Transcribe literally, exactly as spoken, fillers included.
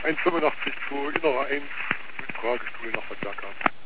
eins fünfundachtzig zu Innerer eins mit Fahrgestuhl nach Verdacker.